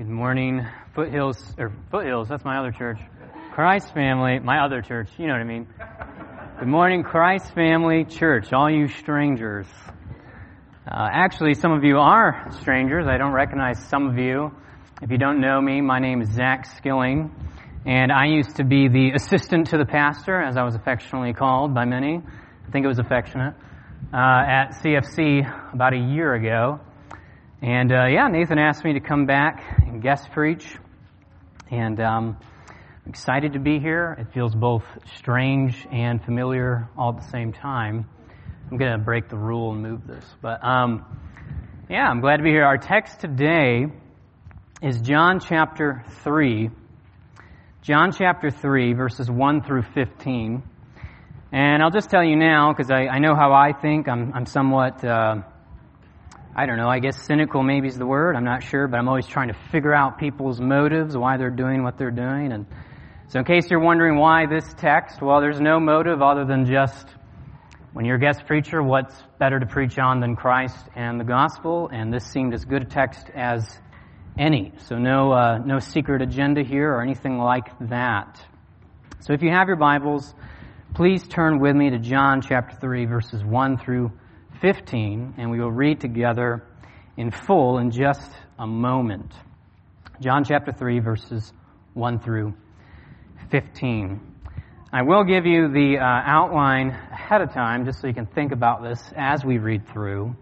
Good morning, Foothills, that's my other church. Christ family, my other church, you know what I mean. Good morning, Christ family church, all you strangers. Actually, some of you are strangers. I don't recognize some of you. If you don't know me, my name is Zach Skilling, and I used to be the assistant to the pastor, as I was affectionately called by many. I think it was affectionate, at CFC about a year ago. And Nathan asked me to come back and guest preach, and I'm excited to be here. It feels both strange and familiar all at the same time. I'm going to break the rule and move this, but I'm glad to be here. Our text today is John chapter 3. John chapter 3, verses 1 through 15. And I'll just tell you now, because I know how I think. I'm somewhat... I guess cynical maybe is the word, I'm not sure, but I'm always trying to figure out people's motives, why they're doing what they're doing. And so in case you're wondering why this text, well, there's no motive other than just, when you're a guest preacher, what's better to preach on than Christ and the gospel, and this seemed as good a text as any. So no secret agenda here or anything like that. So if you have your Bibles, please turn with me to John chapter 3, verses 1 through 15, and we will read together in full in just a moment. John chapter 3, verses 1 through 15. I will give you the outline ahead of time, just so you can think about this as we read through.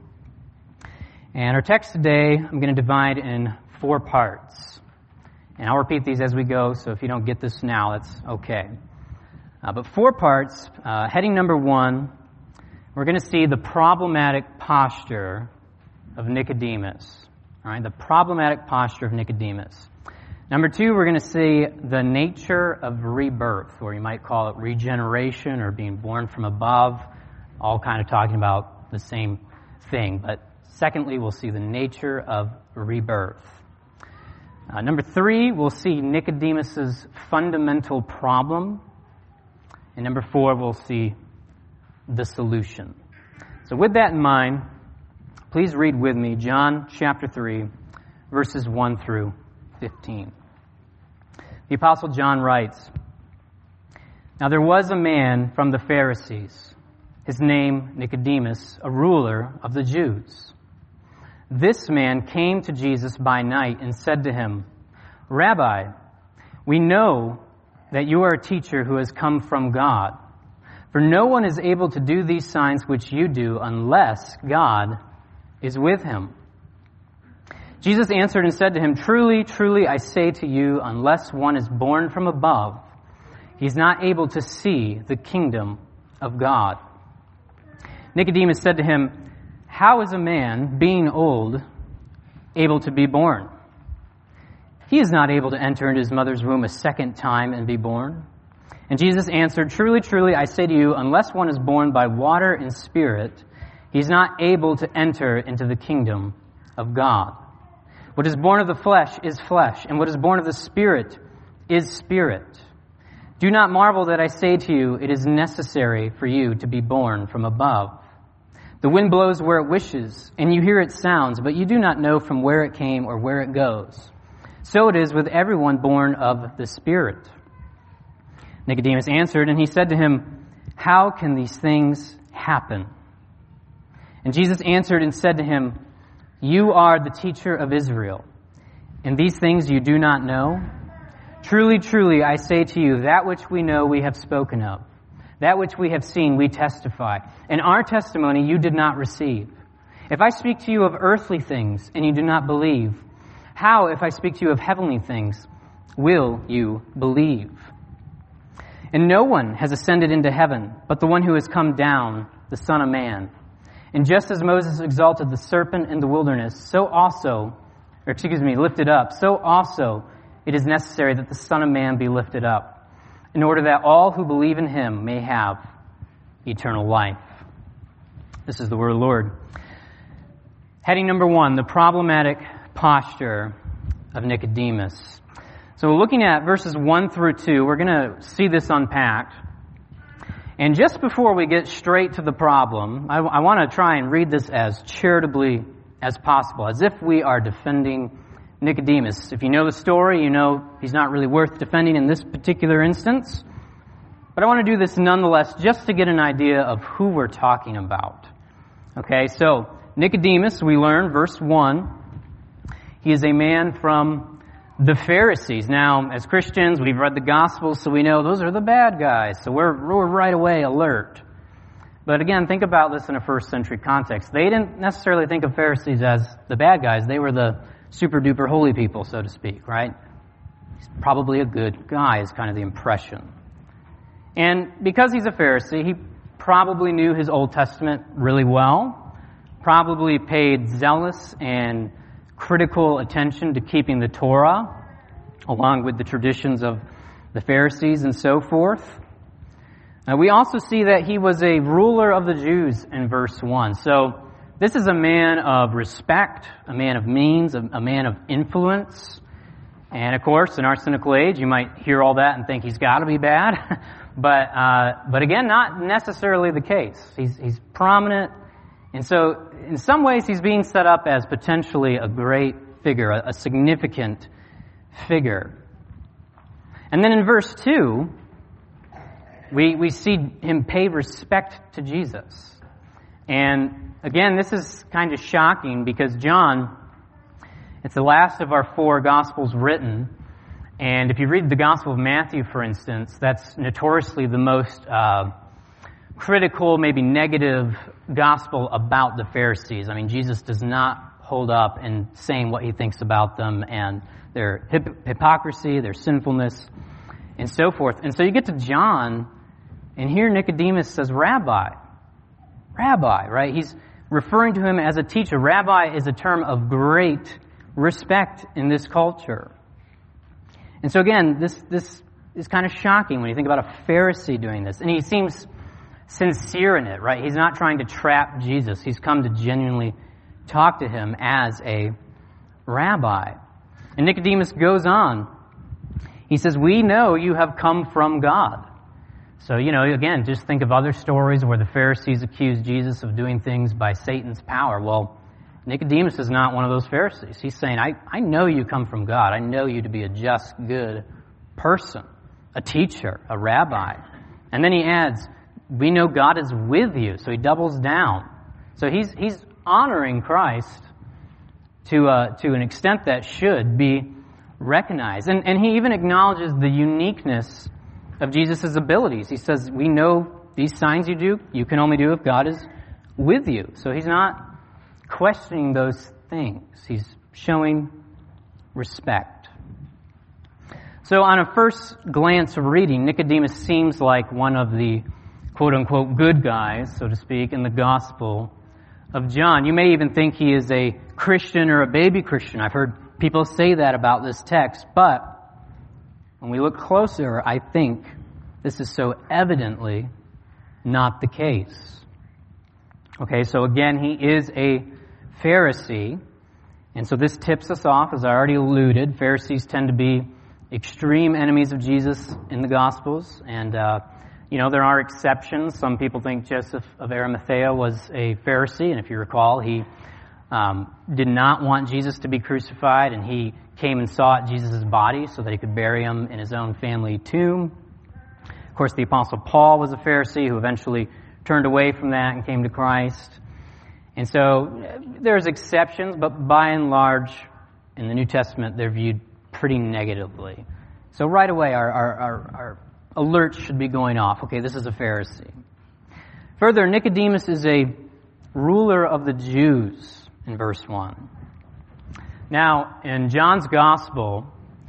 And our text today, I'm going to divide in 4 parts. And I'll repeat these as we go, so if you don't get this now, that's okay. But 4 parts. Heading number 1, we're going to see the problematic posture of Nicodemus. All right, the problematic posture of Nicodemus. Number 2, we're going to see the nature of rebirth, or you might call it regeneration or being born from above, all kind of talking about the same thing. But secondly, we'll see the nature of rebirth. Number 3, we'll see Nicodemus's fundamental problem. And number 4, we'll see the solution. So with that in mind, please read with me John chapter 3, verses 1 through 15. The Apostle John writes, "Now there was a man from the Pharisees, his name Nicodemus, a ruler of the Jews. This man came to Jesus by night and said to him, 'Rabbi, we know that you are a teacher who has come from God. For no one is able to do these signs which you do unless God is with him.' Jesus answered and said to him, 'Truly, truly, I say to you, unless one is born from above, he is not able to see the kingdom of God.' Nicodemus said to him, 'How is a man, being old, able to be born? He is not able to enter into his mother's womb a second time and be born.' And Jesus answered, 'Truly, truly, I say to you, unless one is born by water and spirit, he is not able to enter into the kingdom of God. What is born of the flesh is flesh, and what is born of the spirit is spirit. Do not marvel that I say to you, it is necessary for you to be born from above. The wind blows where it wishes, and you hear its sounds, but you do not know from where it came or where it goes. So it is with everyone born of the Spirit.' Nicodemus answered, and he said to him, 'How can these things happen?' And Jesus answered and said to him, 'You are the teacher of Israel, and these things you do not know? Truly, truly, I say to you, that which we know we have spoken of. That which we have seen we testify. And our testimony you did not receive. If I speak to you of earthly things and you do not believe, how, if I speak to you of heavenly things, will you believe? And no one has ascended into heaven but the one who has come down, the Son of Man. And just as Moses exalted the serpent in the wilderness, lifted up, so also it is necessary that the Son of Man be lifted up, in order that all who believe in him may have eternal life.'" This is the word of the Lord. Heading number 1, the problematic posture of Nicodemus. So looking at verses 1 through 2, we're going to see this unpacked. And just before we get straight to the problem, I want to try and read this as charitably as possible, as if we are defending Nicodemus. If you know the story, you know he's not really worth defending in this particular instance. But I want to do this nonetheless just to get an idea of who we're talking about. Okay, so Nicodemus, we learn, verse 1, he is a man from the Pharisees. Now, as Christians, we've read the Gospels, so we know those are the bad guys. So we're right away alert. But again, think about this in a first century context. They didn't necessarily think of Pharisees as the bad guys. They were the super duper holy people, so to speak, right? He's probably a good guy is kind of the impression. And because he's a Pharisee, he probably knew his Old Testament really well, probably paid zealous and critical attention to keeping the Torah, along with the traditions of the Pharisees and so forth. We also see that he was a ruler of the Jews in verse 1. So this is a man of respect, a man of means, a man of influence. And of course, in our cynical age, you might hear all that and think he's got to be bad. But again, not necessarily the case. He's prominent. And so in some ways, he's being set up as potentially a great figure, a significant figure. And then in verse 2, we see him pay respect to Jesus. And again, this is kind of shocking because John, it's the last of our 4 Gospels written. And if you read the Gospel of Matthew, for instance, that's notoriously the most critical, maybe negative gospel about the Pharisees. I mean, Jesus does not hold up in saying what he thinks about them and their hypocrisy, their sinfulness, and so forth. And so you get to John, and here Nicodemus says, Rabbi, right? He's referring to him as a teacher. Rabbi is a term of great respect in this culture. And so again, this is kind of shocking when you think about a Pharisee doing this. And he seems sincere in it, right? He's not trying to trap Jesus. He's come to genuinely talk to him as a rabbi. And Nicodemus goes on. He says, we know you have come from God. So, again, just think of other stories where the Pharisees accused Jesus of doing things by Satan's power. Well, Nicodemus is not one of those Pharisees. He's saying, I know you come from God. I know you to be a just, good person, a teacher, a rabbi. And then he adds, we know God is with you. So he doubles down. So he's honoring Christ to an extent that should be recognized. And he even acknowledges the uniqueness of Jesus' abilities. He says, we know these signs you do, you can only do if God is with you. So he's not questioning those things. He's showing respect. So on a first glance of reading, Nicodemus seems like one of the quote-unquote good guys, so to speak, in the Gospel of John. You may even think he is a Christian or a baby Christian. I've heard people say that about this text, but when we look closer, I think this is so evidently not the case. Okay, so again, he is a Pharisee, and so this tips us off, as I already alluded. Pharisees tend to be extreme enemies of Jesus in the Gospels, and there are exceptions. Some people think Joseph of Arimathea was a Pharisee, and if you recall, he did not want Jesus to be crucified, and he came and sought Jesus' body so that he could bury him in his own family tomb. Of course, the Apostle Paul was a Pharisee who eventually turned away from that and came to Christ. And so there's exceptions, but by and large, in the New Testament, they're viewed pretty negatively. So right away, our alert should be going off. Okay, this is a Pharisee. Further, Nicodemus is a ruler of the Jews in verse 1. Now, in John's Gospel,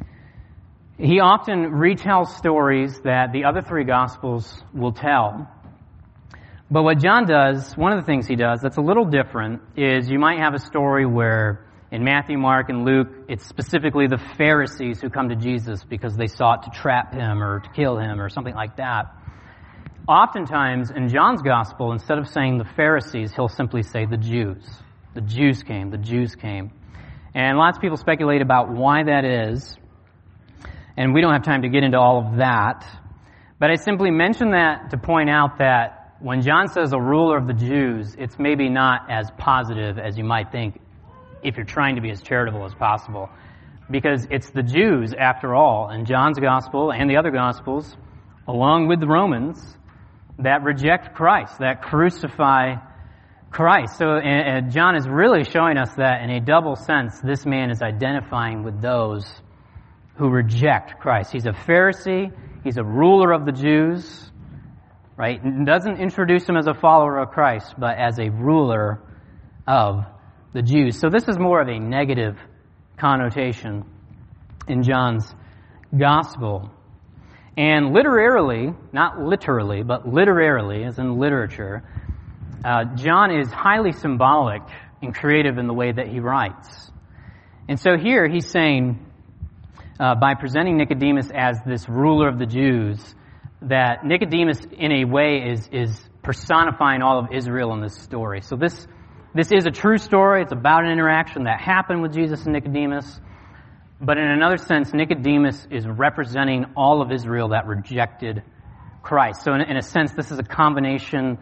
he often retells stories that the other 3 Gospels will tell. But what John does, one of the things he does that's a little different, is you might have a story where in Matthew, Mark, and Luke, it's specifically the Pharisees who come to Jesus because they sought to trap him or to kill him or something like that. Oftentimes, in John's Gospel, instead of saying the Pharisees, he'll simply say the Jews. The Jews came, the Jews came. And lots of people speculate about why that is. And we don't have time to get into all of that. But I simply mention that to point out that when John says a ruler of the Jews, it's maybe not as positive as you might think if you're trying to be as charitable as possible. because it's the Jews, after all, in John's gospel and the other gospels, along with the Romans, that reject Christ, that crucify Christ. So John is really showing us that in a double sense, this man is identifying with those who reject Christ. He's a Pharisee, he's a ruler of the Jews, right? It doesn't introduce him as a follower of Christ, but as a ruler of the Jews. So this is more of a negative connotation in John's gospel. And literarily, not literally, but literarily, as in literature, John is highly symbolic and creative in the way that he writes. And so here he's saying, by presenting Nicodemus as this ruler of the Jews, that Nicodemus, in a way, is personifying all of Israel in this story. So this is a true story. It's about an interaction that happened with Jesus and Nicodemus. But in another sense, Nicodemus is representing all of Israel that rejected Christ. So in a sense, this is a conversation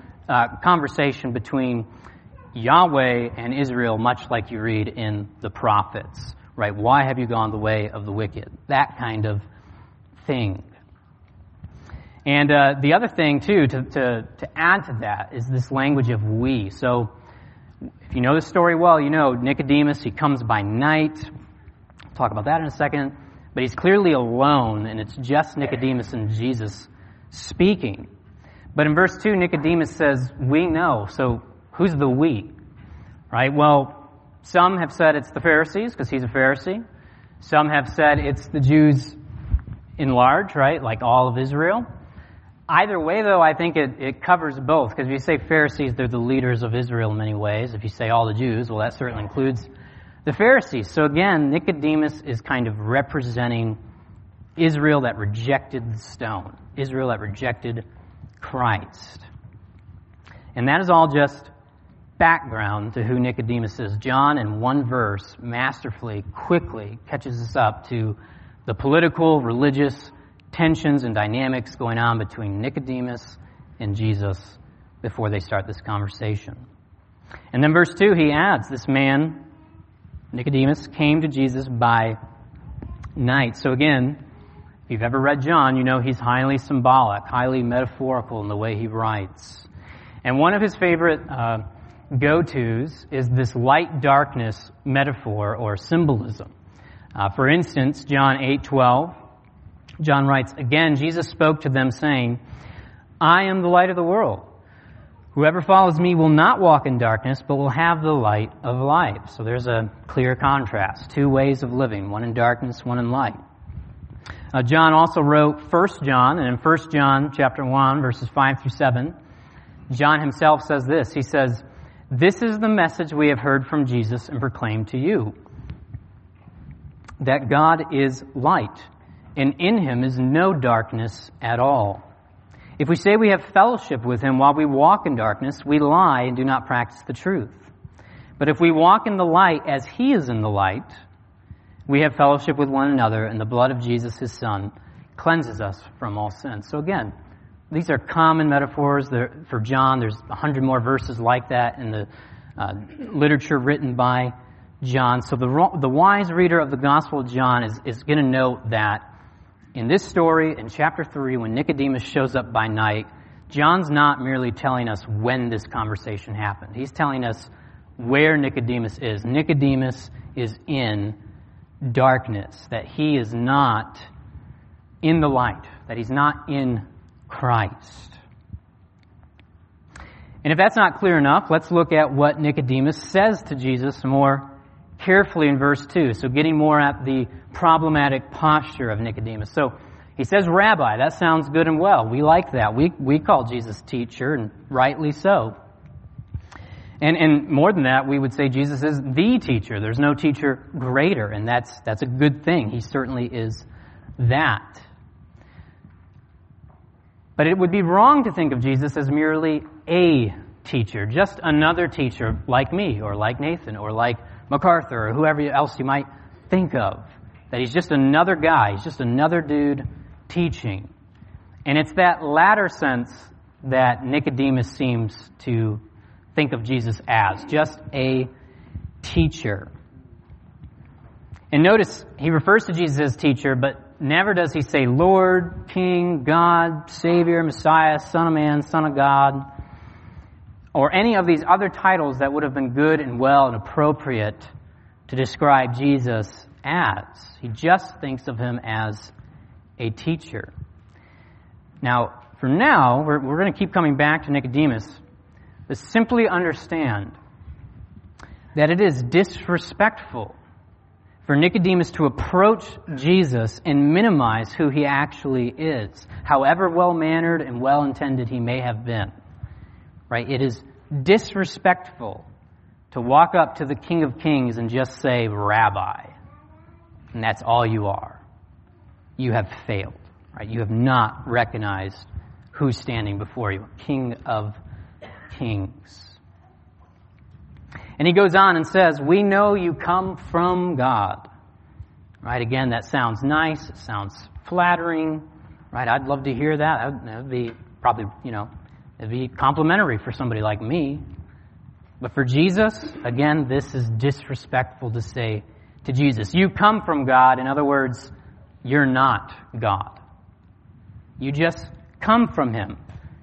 between Yahweh and Israel, much like you read in the prophets, right? Why have you gone the way of the wicked? That kind of thing. And the other thing, too, to add to that is this language of we. So if you know the story well, you know Nicodemus, he comes by night. We'll talk about that in a second. But he's clearly alone, and it's just Nicodemus and Jesus speaking. But in verse 2, Nicodemus says, we know. So who's the we? Right? Well, some have said it's the Pharisees, because he's a Pharisee. Some have said it's the Jews in large, right? Like all of Israel. Either way, though, I think it covers both, because if you say Pharisees, they're the leaders of Israel in many ways. If you say all the Jews, well, that certainly includes the Pharisees. So again, Nicodemus is kind of representing Israel that rejected the stone, Israel that rejected Christ. And that is all just background to who Nicodemus is. John, in one verse, masterfully, quickly catches us up to the political, religious tensions and dynamics going on between Nicodemus and Jesus before they start this conversation. And then verse 2, he adds, this man, Nicodemus, came to Jesus by night. So again, if you've ever read John, you know he's highly symbolic, highly metaphorical in the way he writes. And one of his favorite go-tos is this light-darkness metaphor or symbolism. For instance, John 8:12, John writes, again, Jesus spoke to them saying, I am the light of the world. Whoever follows me will not walk in darkness, but will have the light of life. So there's a clear contrast. Two ways of living, one in darkness, one in light. John also wrote 1 John, and in 1 John chapter 1, verses 5 through 7, John himself says this. He says, this is the message we have heard from Jesus and proclaimed to you, that God is light, and in him is no darkness at all. If we say we have fellowship with him while we walk in darkness, we lie and do not practice the truth. But if we walk in the light as he is in the light, we have fellowship with one another, and the blood of Jesus, his Son, cleanses us from all sin. So again, these are common metaphors for John. There's 100 more verses like that in the literature written by John. So the wise reader of the Gospel of John is going to note that in this story, in chapter 3, when Nicodemus shows up by night, John's not merely telling us when this conversation happened. He's telling us where Nicodemus is. Nicodemus is in darkness, that he is not in the light, that he's not in Christ. And if that's not clear enough, let's look at what Nicodemus says to Jesus more carefully in verse 2. So getting more at the problematic posture of Nicodemus. So he says, Rabbi. That sounds good and well. We like that. We call Jesus teacher, and rightly so. And more than that, we would say Jesus is the teacher. There's no teacher greater, and that's a good thing. He certainly is that. But it would be wrong to think of Jesus as merely a teacher, just another teacher like me, or like Nathan, or like MacArthur, or whoever else you might think of. That he's just another guy, he's just another dude teaching. And it's that latter sense that Nicodemus seems to think of Jesus as, just a teacher. And notice, he refers to Jesus as teacher, but never does he say Lord, King, God, Savior, Messiah, Son of Man, Son of God, or any of these other titles that would have been good and well and appropriate to describe Jesus as. He just thinks of him as a teacher. Now, for now, we're going to keep coming back to Nicodemus, but simply understand that it is disrespectful for Nicodemus to approach Jesus and minimize who he actually is, however well-mannered and well-intended he may have been. Right? It is disrespectful to walk up to the King of Kings and just say, Rabbi. And that's all you are. You have failed. Right? You have not recognized who's standing before you, King of Kings. And he goes on and says, we know you come from God. Right? Again, that sounds nice. It sounds flattering. Right? I'd love to hear that. That would be probably, it'd be complimentary for somebody like me. But for Jesus, again, this is disrespectful to say to Jesus, you come from God. In other words, you're not God. You just come from him.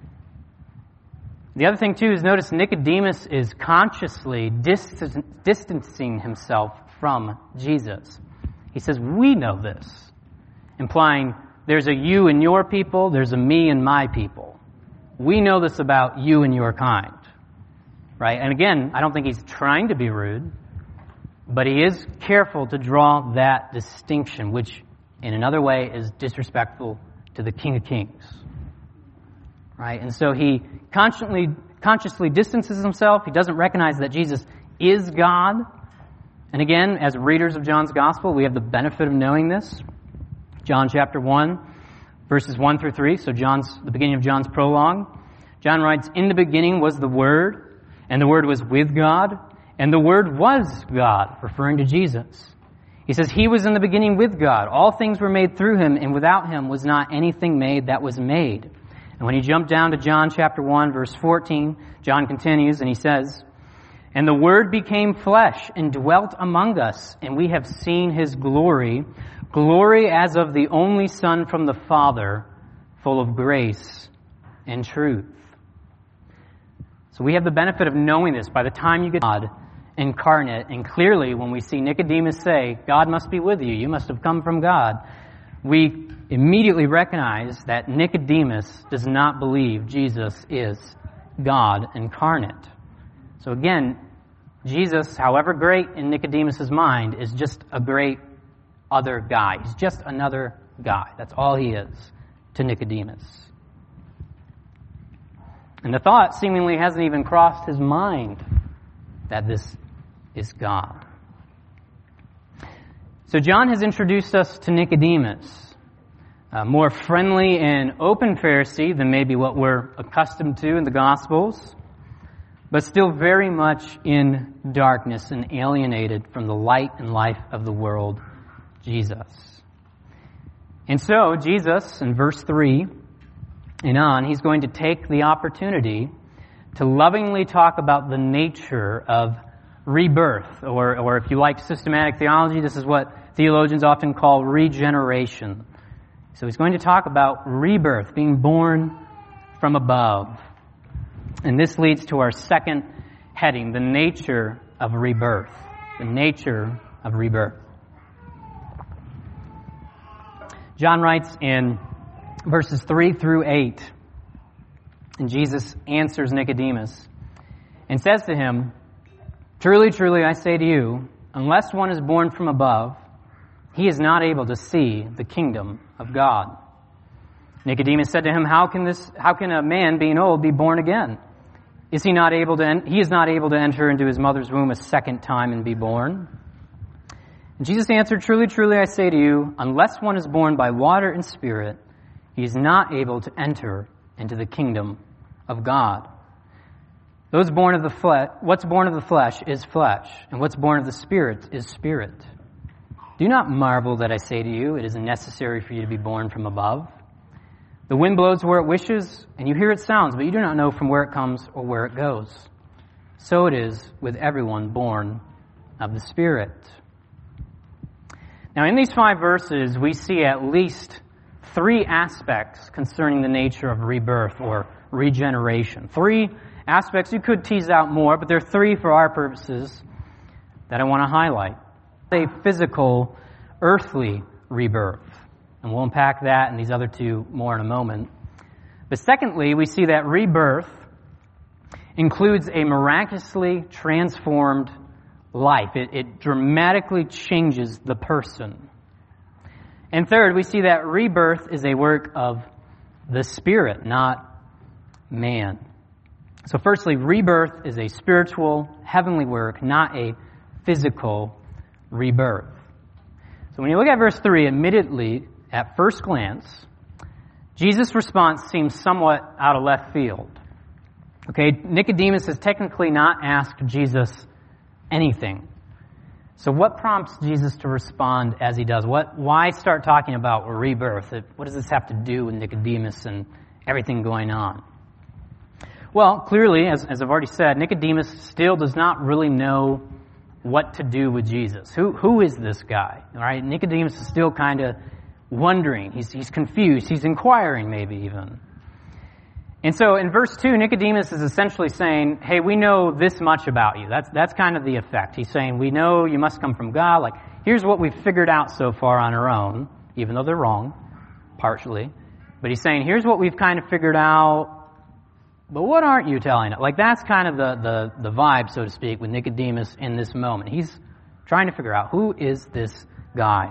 The other thing, too, is notice Nicodemus is consciously distancing himself from Jesus. He says, we know this, implying there's a you and your people, there's a me and my people. We know this about you and your kind. Right? And again, I don't think he's trying to be rude, but he is careful to draw that distinction, which in another way is disrespectful to the King of Kings. Right? And so he consciously distances himself. He doesn't recognize that Jesus is God. And again, as readers of John's Gospel, we have the benefit of knowing this. John chapter 1, verses 1 through 3. So the beginning of John's prologue. John writes, in the beginning was the Word, and the Word was with God, and the Word was God, referring to Jesus. He says, he was in the beginning with God. All things were made through him, and without him was not anything made that was made. And when you jump down to John chapter 1, verse 14, John continues and he says, and the Word became flesh and dwelt among us, and we have seen his glory, glory as of the only Son from the Father, full of grace and truth. So we have the benefit of knowing this by the time you get God incarnate, and clearly when we see Nicodemus say, God must be with you, you must have come from God, we immediately recognize that Nicodemus does not believe Jesus is God incarnate. So again, Jesus, however great in Nicodemus' mind, is just a great other guy. He's just another guy. That's all he is to Nicodemus. And the thought seemingly hasn't even crossed his mind that this is God. So John has introduced us to Nicodemus, a more friendly and open Pharisee than maybe what we're accustomed to in the Gospels, but still very much in darkness and alienated from the light and life of the world, Jesus. And so Jesus, in verse 3 and on, he's going to take the opportunity to lovingly talk about the nature of rebirth, or if you like systematic theology, this is what theologians often call regeneration. So he's going to talk about rebirth, being born from above. And this leads to our second heading, the nature of rebirth. The nature of rebirth. John writes in verses 3 through 8, and Jesus answers Nicodemus and says to him, truly, truly, I say to you, unless one is born from above, he is not able to see the kingdom of God. Nicodemus said to him, How can a man being old be born again? He is not able to enter into his mother's womb a second time and be born. And Jesus answered, truly, truly, I say to you, unless one is born by water and spirit, he is not able to enter into the kingdom of God. What's born of the flesh is flesh, and what's born of the Spirit is spirit. Do not marvel that I say to you, it is necessary for you to be born from above. The wind blows where it wishes, and you hear its sounds, but you do not know from where it comes or where it goes. So it is with everyone born of the Spirit. Now, in these 5 verses, we see at least 3 aspects concerning the nature of rebirth or regeneration. 3 aspects. You could tease out more, but there are 3 for our purposes that I want to highlight. A physical, earthly rebirth. And we'll unpack that and these other 2 more in a moment. But secondly, we see that rebirth includes a miraculously transformed life. It dramatically changes the person. And third, we see that rebirth is a work of the Spirit, not man. So firstly, rebirth is a spiritual, heavenly work, not a physical rebirth. So when you look at verse 3, admittedly, at first glance, Jesus' response seems somewhat out of left field. Okay, Nicodemus has technically not asked Jesus anything. So what prompts Jesus to respond as he does? Why start talking about rebirth? What does this have to do with Nicodemus and everything going on? Well, clearly, as I've already said, Nicodemus still does not really know what to do with Jesus. Who is this guy? All right, Nicodemus is still kind of wondering. He's confused. He's inquiring, maybe even. And so in verse 2, Nicodemus is essentially saying, hey, we know this much about you. That's kind of the effect. He's saying, we know you must come from God. Like, here's what we've figured out so far on our own, even though they're wrong, partially. But he's saying, here's what we've kind of figured out, but what aren't you telling us? Like, that's kind of the vibe, so to speak, with Nicodemus in this moment. He's trying to figure out, who is this guy?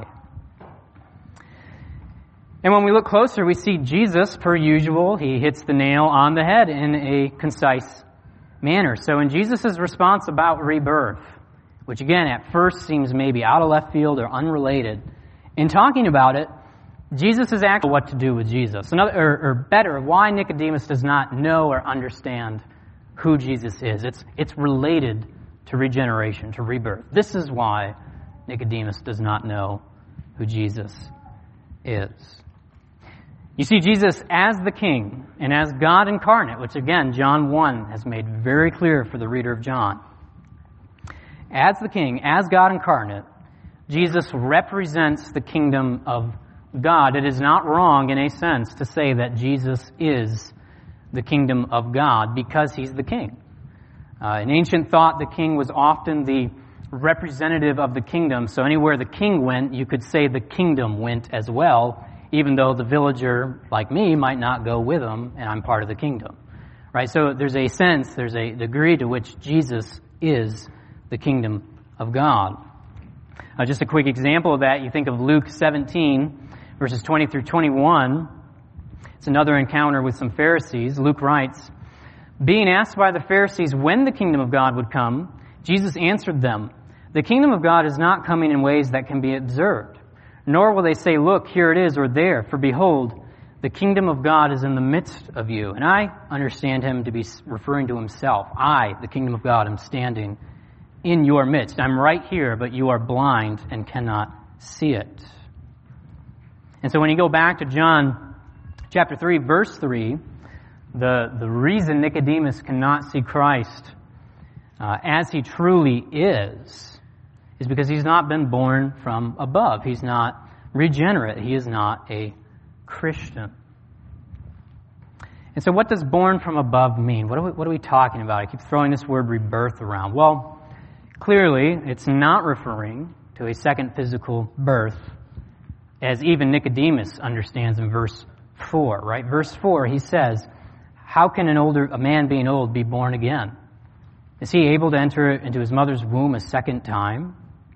And when we look closer, we see Jesus, per usual, he hits the nail on the head in a concise manner. So in Jesus' response about rebirth, which again at first seems maybe out of left field or unrelated, in talking about it, Jesus is actually what to do with Jesus. Or better, why Nicodemus does not know or understand who Jesus is. It's related to regeneration, to rebirth. This is why Nicodemus does not know who Jesus is. You see Jesus as the King and as God incarnate, which again, John 1 has made very clear for the reader of John. As the King, as God incarnate, Jesus represents the kingdom of God. It is not wrong in a sense to say that Jesus is the kingdom of God because he's the King. In ancient thought, the king was often the representative of the kingdom. So anywhere the king went, you could say the kingdom went as well, even though the villager, like me, might not go with him, and I'm part of the kingdom. Right? So there's a sense, there's a degree to which Jesus is the kingdom of God. Just a quick example of that, you think of Luke 17, verses 20 through 21. It's another encounter with some Pharisees. Luke writes, being asked by the Pharisees when the kingdom of God would come, Jesus answered them, the kingdom of God is not coming in ways that can be observed. Nor will they say, look, here it is, or there, for behold, the kingdom of God is in the midst of you. And I understand him to be referring to himself. I, the kingdom of God, am standing in your midst. I'm right here, but you are blind and cannot see it. And so when you go back to John chapter 3, verse 3, the reason Nicodemus cannot see Christ as he truly is because he's not been born from above. He's not regenerate. He is not a Christian. And so what does born from above mean? What are we talking about? I keep throwing this word rebirth around. Well, clearly it's not referring to a second physical birth, as even Nicodemus understands in verse 4, right? Verse 4, he says, how can a man being old be born again? Is he able to enter into his mother's womb a second time?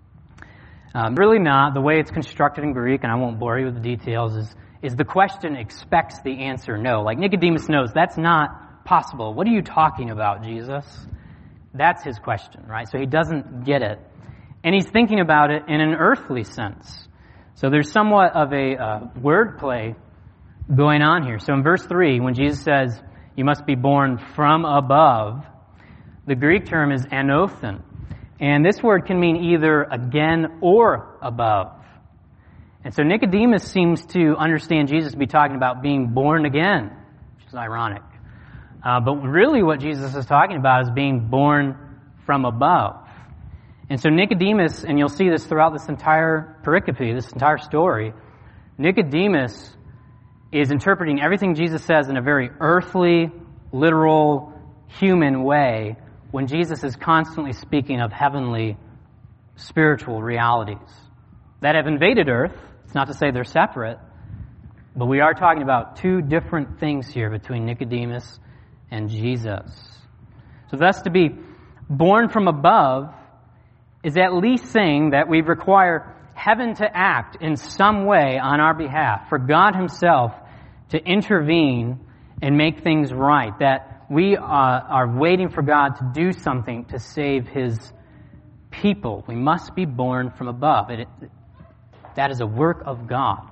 Really not. The way it's constructed in Greek, and I won't bore you with the details, is the question expects the answer no. Like Nicodemus knows that's not possible. What are you talking about, Jesus? That's his question, right? So he doesn't get it. And he's thinking about it in an earthly sense. So there's somewhat of a wordplay going on here. So in verse 3, when Jesus says, you must be born from above, the Greek term is anothen. And this word can mean either again or above. And so Nicodemus seems to understand Jesus to be talking about being born again, which is ironic. But really what Jesus is talking about is being born from above. And so Nicodemus, and you'll see this throughout this entire pericope, this entire story, Nicodemus is interpreting everything Jesus says in a very earthly, literal, human way when Jesus is constantly speaking of heavenly, spiritual realities that have invaded earth. It's not to say they're separate, but we are talking about two different things here between Nicodemus and Jesus. So thus to be born from above is at least saying that we require heaven to act in some way on our behalf, for God himself to intervene and make things right, that we are waiting for God to do something to save his people. We must be born from above. That is a work of God.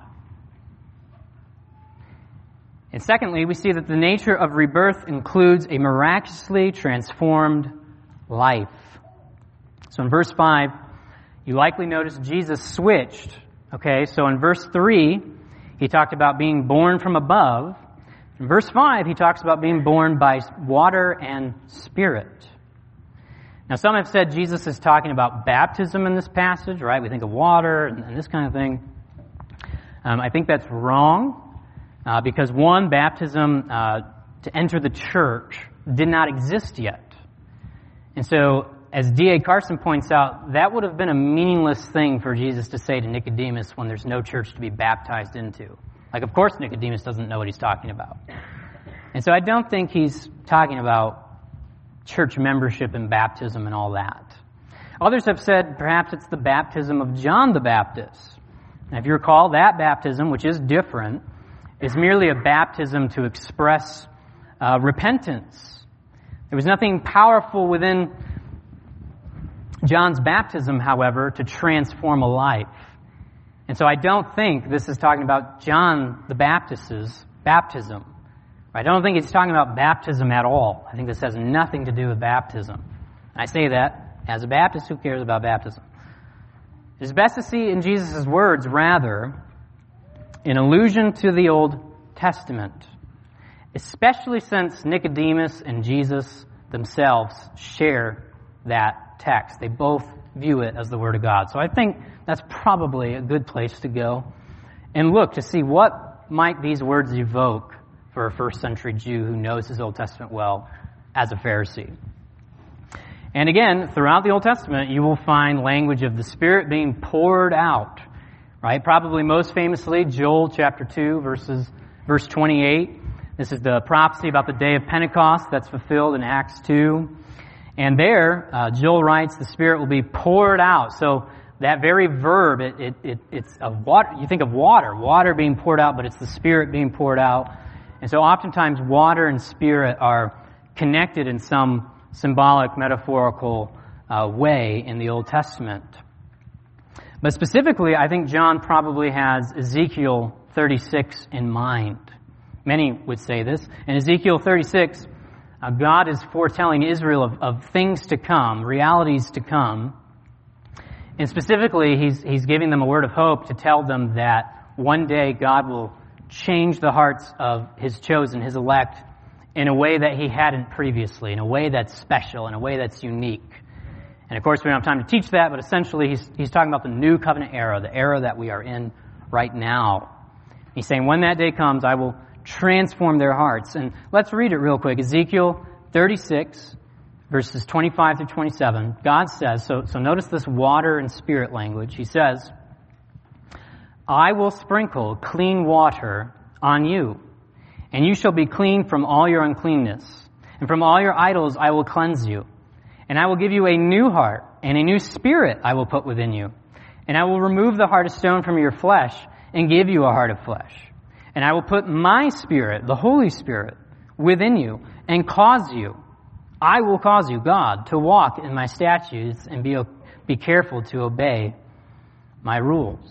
And secondly, we see that the nature of rebirth includes a miraculously transformed life. So in verse 5, you likely noticed Jesus switched. Okay, so in verse 3, he talked about being born from above. In verse 5, he talks about being born by water and spirit. Now, some have said Jesus is talking about baptism in this passage, right? We think of water and this kind of thing. I think that's wrong, because one, baptism to enter the church did not exist yet. And so, as D.A. Carson points out, that would have been a meaningless thing for Jesus to say to Nicodemus when there's no church to be baptized into. Like, of course, Nicodemus doesn't know what he's talking about. And so I don't think he's talking about church membership and baptism and all that. Others have said perhaps it's the baptism of John the Baptist. Now, if you recall, that baptism, which is different, is merely a baptism to express repentance. There was nothing powerful within John's baptism, however, to transform a life. And so I don't think this is talking about John the Baptist's baptism. I don't think he's talking about baptism at all. I think this has nothing to do with baptism. And I say that as a Baptist, who cares about baptism? It is best to see in Jesus' words, rather, an allusion to the Old Testament, especially since Nicodemus and Jesus themselves share that text. They both view it as the Word of God. So I think that's probably a good place to go and look to see what might these words evoke for a first century Jew who knows his Old Testament well as a Pharisee. And again, throughout the Old Testament, you will find language of the Spirit being poured out, right? Probably most famously, Joel chapter 2, verse 28. This is the prophecy about the day of Pentecost that's fulfilled in Acts 2. And there, Joel writes, the Spirit will be poured out. So that very verb, it's a water. You think of water being poured out, but it's the Spirit being poured out. And so oftentimes water and Spirit are connected in some symbolic, metaphorical way in the Old Testament. But specifically, I think John probably has Ezekiel 36 in mind. Many would say this. In Ezekiel 36, God is foretelling Israel of things to come, realities to come. And specifically, he's giving them a word of hope to tell them that one day God will change the hearts of his chosen, his elect, in a way that he hadn't previously, in a way that's special, in a way that's unique. And of course, we don't have time to teach that, but essentially he's talking about the new covenant era, the era that we are in right now. He's saying, when that day comes, I will transform their hearts. And let's read it real quick. Ezekiel 36, verses 25 through 27. God says, so notice this water and spirit language. He says, I will sprinkle clean water on you, and you shall be clean from all your uncleanness. And from all your idols I will cleanse you. And I will give you a new heart, and a new spirit I will put within you. And I will remove the heart of stone from your flesh, and give you a heart of flesh. And I will put my Spirit, the Holy Spirit, within you, and I will cause you, God, to walk in my statutes and be careful to obey my rules.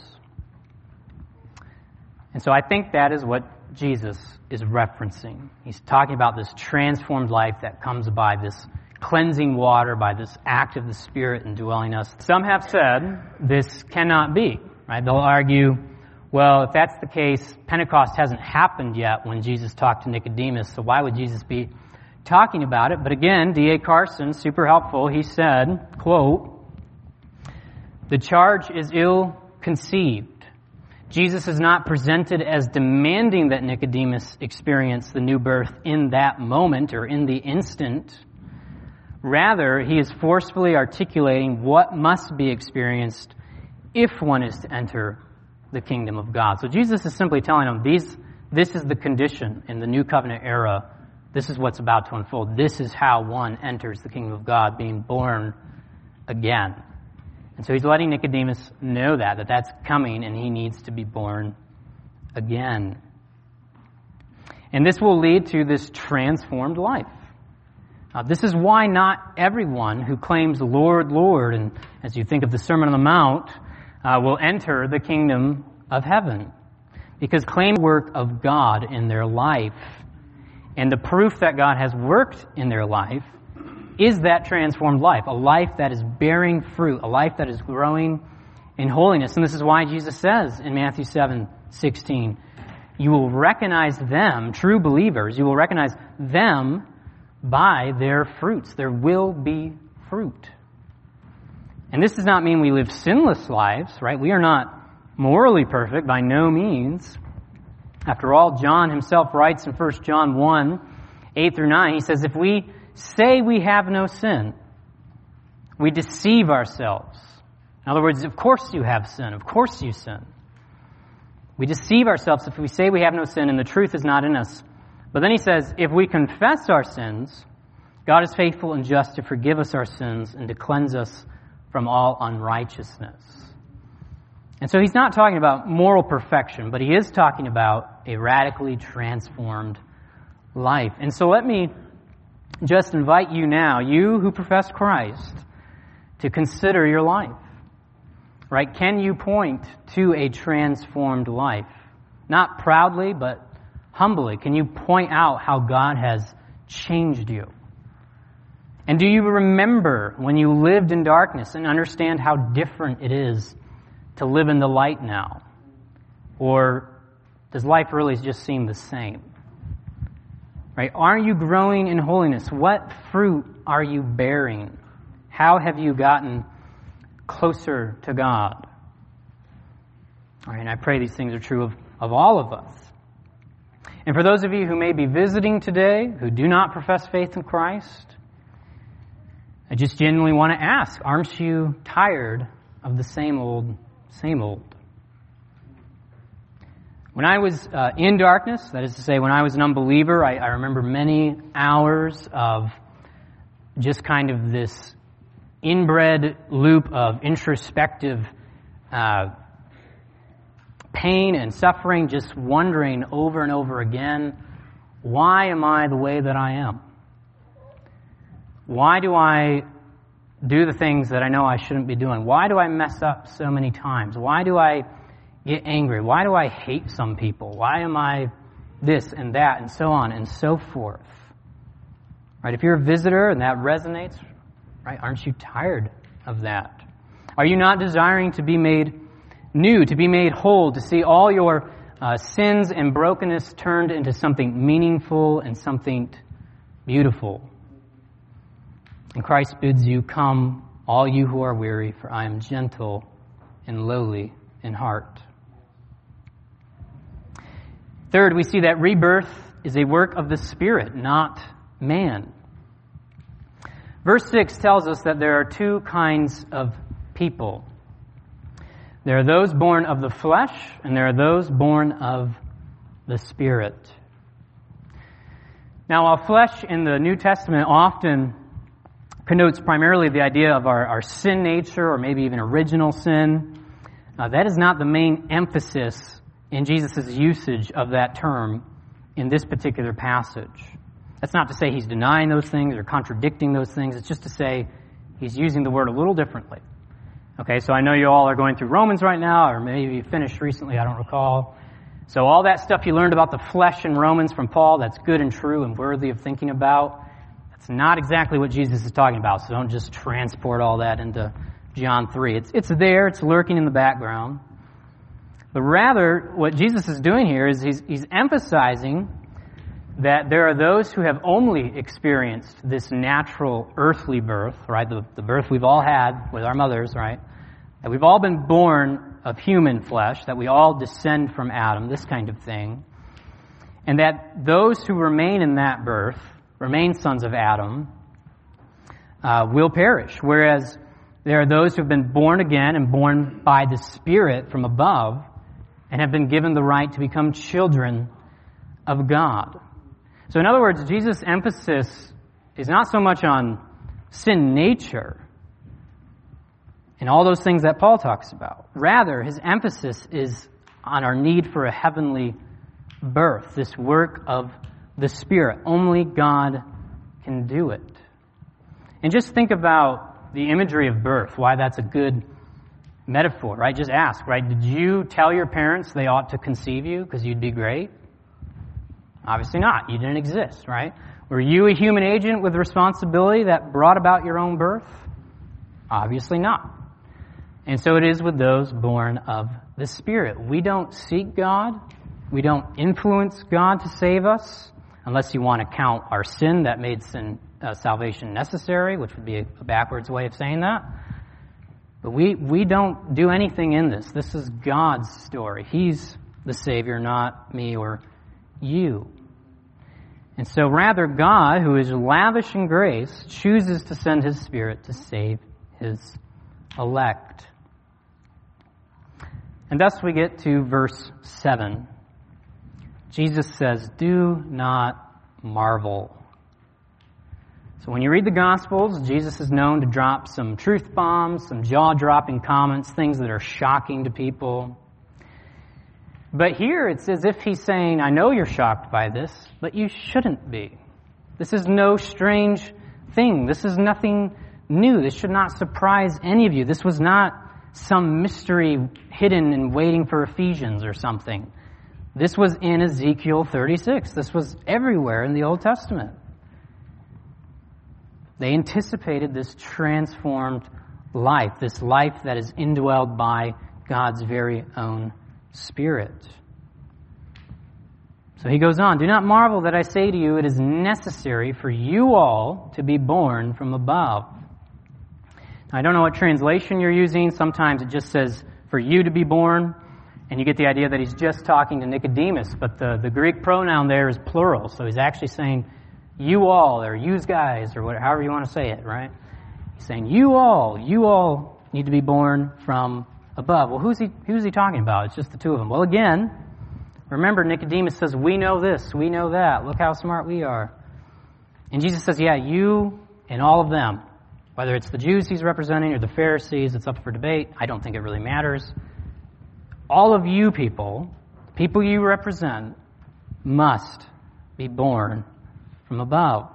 And so I think that is what Jesus is referencing. He's talking about this transformed life that comes by this cleansing water, by this act of the Spirit indwelling us. Some have said this cannot be, right? They'll argue, well, if that's the case, Pentecost hasn't happened yet when Jesus talked to Nicodemus, so why would Jesus be talking about it? But again, D.A. Carson, super helpful, he said, quote, The charge is ill-conceived. Jesus is not presented as demanding that Nicodemus experience the new birth in that moment or in the instant. Rather, he is forcefully articulating what must be experienced if one is to enter the kingdom of God. So Jesus is simply telling them, this is the condition in the new covenant era. This is what's about to unfold. This is how one enters the kingdom of God, being born again. And so he's letting Nicodemus know that that's coming and he needs to be born again. And this will lead to this transformed life. This is why not everyone who claims Lord, Lord, and as you think of the Sermon on the Mount, will enter the kingdom of heaven. Because claiming the work of God in their life and the proof that God has worked in their life is that transformed life, a life that is bearing fruit, a life that is growing in holiness. And this is why Jesus says in Matthew 7:16, you will recognize them, true believers, you will recognize them by their fruits. There will be fruit. And this does not mean we live sinless lives, right? We are not morally perfect by no means. After all, John himself writes in 1 John 1:8-9, he says, if we say we have no sin, we deceive ourselves. In other words, of course you have sin. Of course you sin. We deceive ourselves if we say we have no sin and the truth is not in us. But then he says, if we confess our sins, God is faithful and just to forgive us our sins and to cleanse us from all unrighteousness. And so he's not talking about moral perfection, but he is talking about a radically transformed life. And so let me just invite you now, you who profess Christ, to consider your life. Right? Can you point to a transformed life? Not proudly, but humbly. Can you point out how God has changed you? And do you remember when you lived in darkness and understand how different it is to live in the light now? Or does life really just seem the same? Right? Are you growing in holiness? What fruit are you bearing? How have you gotten closer to God? All right, and I pray these things are true of all of us. And for those of you who may be visiting today, who do not profess faith in Christ, I just genuinely want to ask, aren't you tired of the same old, same old? When I was in darkness, that is to say, when I was an unbeliever, I remember many hours of just kind of this inbred loop of introspective pain and suffering, just wondering over and over again, why am I the way that I am? Why do I do the things that I know I shouldn't be doing? Why do I mess up so many times? Why do I get angry? Why do I hate some people? Why am I this and that and so on and so forth? Right? If you're a visitor and that resonates, right, aren't you tired of that? Are you not desiring to be made new, to be made whole, to see all your sins and brokenness turned into something meaningful and something beautiful? And Christ bids you, come, all you who are weary, for I am gentle and lowly in heart. Third, we see that rebirth is a work of the Spirit, not man. Verse 6 tells us that there are two kinds of people. There are those born of the flesh, and there are those born of the Spirit. Now, while flesh in the New Testament often connotes primarily the idea of our sin nature, or maybe even original sin, that is not the main emphasis in Jesus' usage of that term in this particular passage. That's not to say he's denying those things or contradicting those things. It's just to say he's using the word a little differently. Okay, so I know you all are going through Romans right now, or maybe you finished recently, I don't recall. So all that stuff you learned about the flesh in Romans from Paul, that's good and true and worthy of thinking about. That's not exactly what Jesus is talking about, so don't just transport all that into John 3. It's there, it's lurking in the background. But rather, what Jesus is doing here is he's emphasizing that there are those who have only experienced this natural earthly birth, right? The birth we've all had with our mothers, right? that we've all been born of human flesh, that we all descend from Adam, this kind of thing, and that those who remain in that birth, remain sons of Adam, will perish, whereas there are those who have been born again and born by the Spirit from above and have been given the right to become children of God. So in other words, Jesus' emphasis is not so much on sin nature and all those things that Paul talks about. Rather, his emphasis is on our need for a heavenly birth, this work of the Spirit. Only God can do it. And just think about the imagery of birth, why that's a good metaphor, right? Just ask, right? Did you tell your parents they ought to conceive you because you'd be great? Obviously not. You didn't exist, right? Were you a human agent with responsibility that brought about your own birth? Obviously not. And so it is with those born of the Spirit. We don't seek God. We don't influence God to save us, unless you want to count our sin that made salvation necessary, which would be a backwards way of saying that. But we don't do anything in this. This is God's story. He's the Savior, not me or you. And so rather, God, who is lavish in grace, chooses to send His Spirit to save His elect. And thus we get to verse 7. Jesus says, "Do not marvel." So when you read the Gospels, Jesus is known to drop some truth bombs, some jaw-dropping comments, things that are shocking to people. But here it's as if he's saying, I know you're shocked by this, but you shouldn't be. This is no strange thing. This is nothing new. This should not surprise any of you. This was not some mystery hidden and waiting for Ephesians or something. This was in Ezekiel 36. This was everywhere in the Old Testament. They anticipated this transformed life, this life that is indwelled by God's very own Spirit. So he goes on, "Do not marvel that I say to you, it is necessary for you all to be born from above." Now, I don't know what translation you're using. Sometimes it just says, for you to be born, and you get the idea that he's just talking to Nicodemus, but the Greek pronoun there is plural, so he's actually saying, you all, or yous guys, or whatever, however you want to say it, right? He's saying, you all need to be born from above. Well, who's he talking about? It's just the two of them. Well, again, remember Nicodemus says, we know this, we know that, look how smart we are. And Jesus says, yeah, you and all of them, whether it's the Jews he's representing or the Pharisees, it's up for debate. I don't think it really matters. All of you people you represent, must be born from above.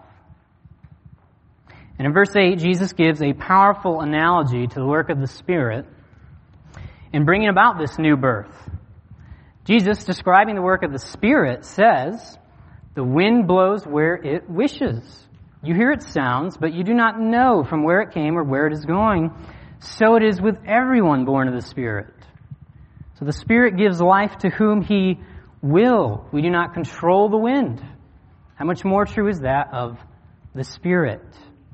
And in verse 8, Jesus gives a powerful analogy to the work of the Spirit in bringing about this new birth. Jesus, describing the work of the Spirit, says, the wind blows where it wishes. You hear its sounds, but you do not know from where it came or where it is going. So it is with everyone born of the Spirit. So the Spirit gives life to whom He will. We do not control the wind. How much more true is that of the Spirit?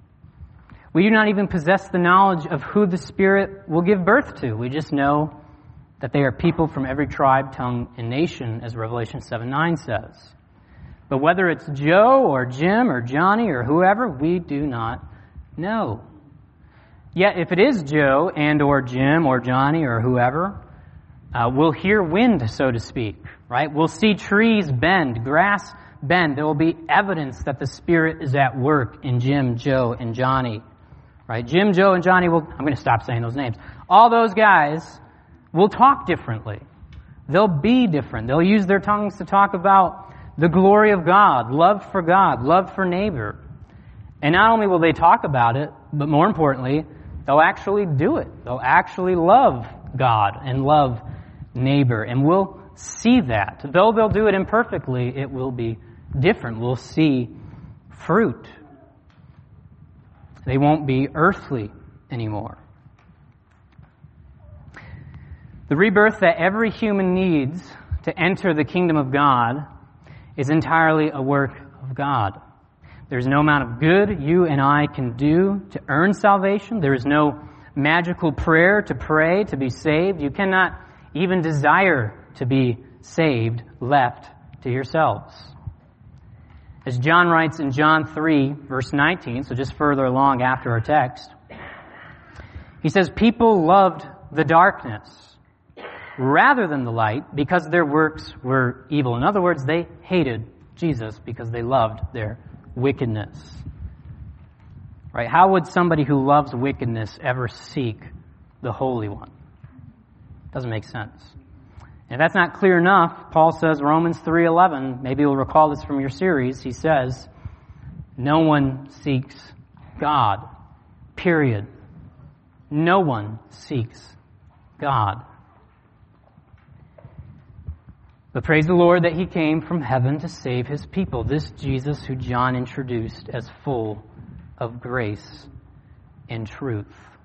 We do not even possess the knowledge of who the Spirit will give birth to. We just know that they are people from every tribe, tongue, and nation, as Revelation 7:9 says. But whether it's Joe or Jim or Johnny or whoever, we do not know. Yet if it is Joe and or Jim or Johnny or whoever, we'll hear wind, so to speak, right? We'll see trees bend, grass bend. There will be evidence that the Spirit is at work in Jim, Joe, and Johnny, right? Jim, Joe, and Johnny will, I'm going to stop saying those names. All those guys will talk differently. They'll be different. They'll use their tongues to talk about the glory of God, love for neighbor. And not only will they talk about it, but more importantly, they'll actually do it. They'll actually love God and love neighbor. And we'll see that. Though they'll do it imperfectly, it will be different. We'll see fruit. They won't be earthly anymore. The rebirth that every human needs to enter the kingdom of God is entirely a work of God. There's no amount of good you and I can do to earn salvation. There is no magical prayer to pray to be saved. You cannot even desire to be saved left to yourselves. As John writes in John 3, verse 19, so just further along after our text, he says, people loved the darkness rather than the light because their works were evil. In other words, they hated Jesus because they loved their wickedness. Right? How would somebody who loves wickedness ever seek the Holy One? Doesn't make sense. And if that's not clear enough, Paul says, Romans 3:11, maybe you'll recall this from your series, he says, no one seeks God. Period. No one seeks God. But praise the Lord that he came from heaven to save his people. This Jesus who John introduced as full of grace and truth.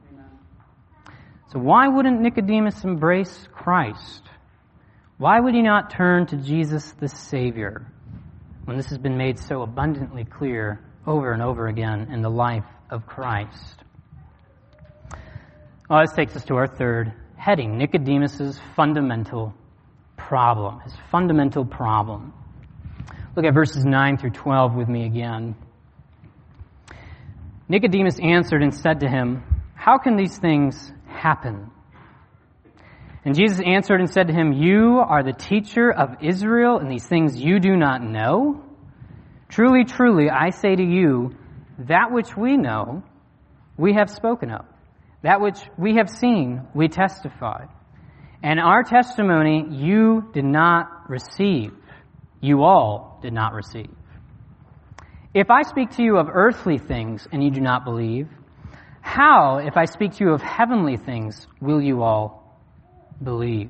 So why wouldn't Nicodemus embrace Christ? Why would he not turn to Jesus the Savior when this has been made so abundantly clear over and over again in the life of Christ? Well, this takes us to our third heading, Nicodemus's fundamental problem, his fundamental problem. Look at verses 9 through 12 with me again. Nicodemus answered and said to him, how can these things happen? And Jesus answered and said to him, you are the teacher of Israel, and these things you do not know? Truly, truly, I say to you, that which we know, we have spoken of. That which we have seen, we testify. And our testimony you did not receive. You all did not receive. If I speak to you of earthly things and you do not believe, how, if I speak to you of heavenly things, will you all believe?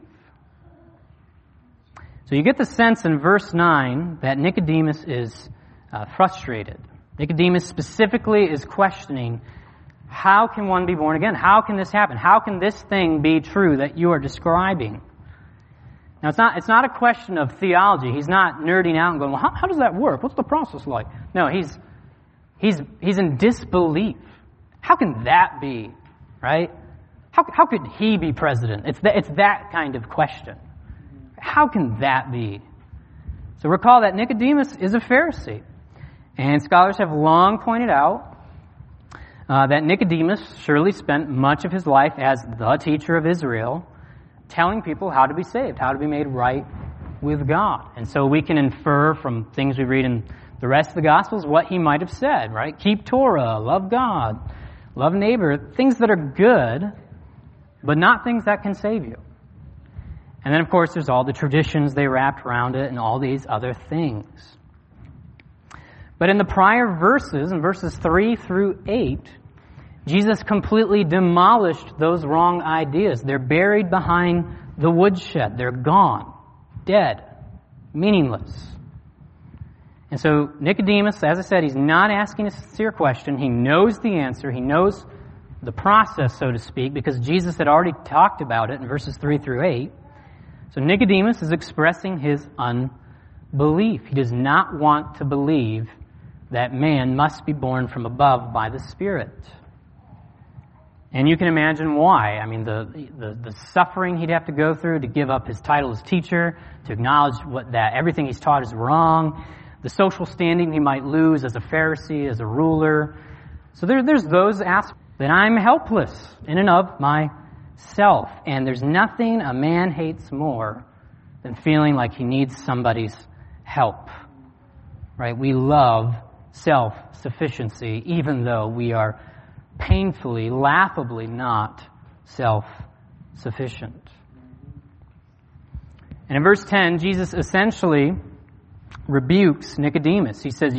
So you get the sense in verse 9 that Nicodemus is frustrated. Nicodemus specifically is questioning, how can one be born again? How can this happen? How can this thing be true that you are describing? Now, it's not a question of theology. He's not nerding out and going, well, how does that work? What's the process like? No, he's in disbelief. How can that be, right? How could he be president? It's that kind of question. How can that be? So recall that Nicodemus is a Pharisee. And scholars have long pointed out that Nicodemus surely spent much of his life as the teacher of Israel, telling people how to be saved, how to be made right with God. And so we can infer from things we read in the rest of the Gospels what he might have said, right? Keep Torah, love God, love neighbor, things that are good, but not things that can save you. And then, of course, there's all the traditions they wrapped around it and all these other things. But in the prior verses, in verses 3 through 8, Jesus completely demolished those wrong ideas. They're buried behind the woodshed. They're gone, dead, meaningless. And so Nicodemus, as I said, he's not asking a sincere question. He knows the answer. He knows the process, so to speak, because Jesus had already talked about it in verses 3 through 8. So Nicodemus is expressing his unbelief. He does not want to believe that man must be born from above by the Spirit. And you can imagine why. I mean, the suffering he'd have to go through to give up his title as teacher, to acknowledge that everything he's taught is wrong, the social standing he might lose as a Pharisee, as a ruler. So there's those aspects that I'm helpless in and of myself. And there's nothing a man hates more than feeling like he needs somebody's help. Right? We love self-sufficiency, even though we are painfully, laughably not self-sufficient. And in verse 10, Jesus essentially rebukes Nicodemus. He says,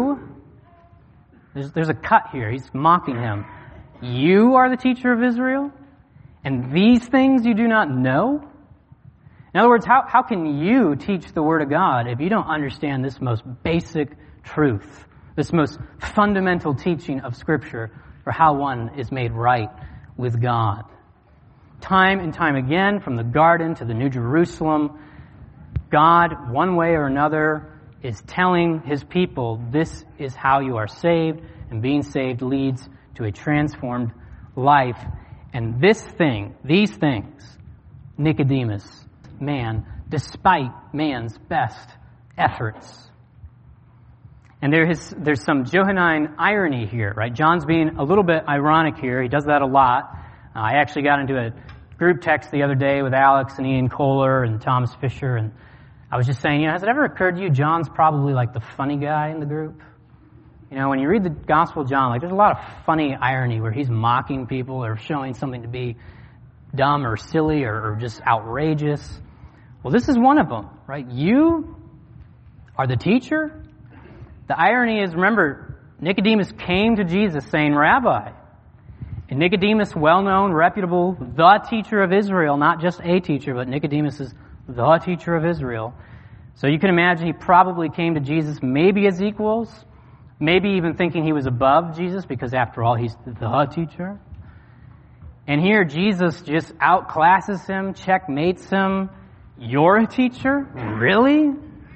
there's a cut here. He's mocking him. You are the teacher of Israel, and these things you do not know? In other words, how can you teach the Word of God if you don't understand this most basic truth, this most fundamental teaching of Scripture for how one is made right with God? Time and time again, from the garden to the New Jerusalem, God, one way or another, is telling His people, this is how you are saved, and being saved leads to a transformed life. And these things, Nicodemus, man, despite man's best efforts. And there's some Johannine irony here, right? John's being a little bit ironic here. He does that a lot. I actually got into a group text the other day with Alex and Ian Kohler and Thomas Fisher, and I was just saying, has it ever occurred to you John's probably like the funny guy in the group? When you read the Gospel of John, there's a lot of funny irony where he's mocking people or showing something to be dumb or silly or just outrageous. Well, this is one of them, right? You are the teacher. The irony is, remember, Nicodemus came to Jesus saying, Rabbi. And Nicodemus, well-known, reputable, the teacher of Israel, not just a teacher, but Nicodemus is the teacher of Israel. So you can imagine he probably came to Jesus maybe as equals, maybe even thinking he was above Jesus because, after all, he's the teacher. And here Jesus just outclasses him, checkmates him. You're a teacher? Really?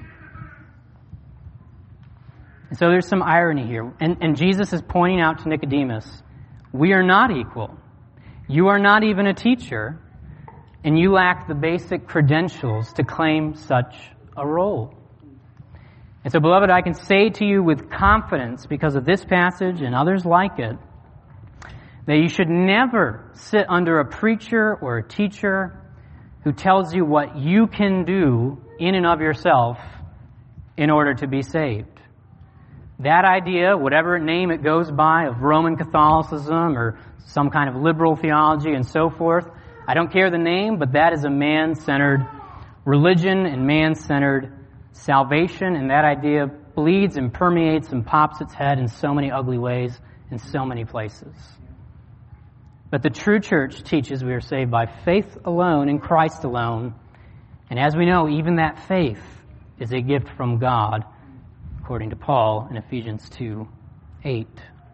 And so there's some irony here. And Jesus is pointing out to Nicodemus, we are not equal. You are not even a teacher, and you lack the basic credentials to claim such a role. And so, beloved, I can say to you with confidence, because of this passage and others like it, that you should never sit under a preacher or a teacher who tells you what you can do in and of yourself in order to be saved. That idea, whatever name it goes by, of Roman Catholicism or some kind of liberal theology and so forth, I don't care the name, but that is a man-centered religion and man-centered salvation, and that idea bleeds and permeates and pops its head in so many ugly ways in so many places. But the true church teaches we are saved by faith alone in Christ alone, and as we know, even that faith is a gift from God, according to Paul in Ephesians 2:8.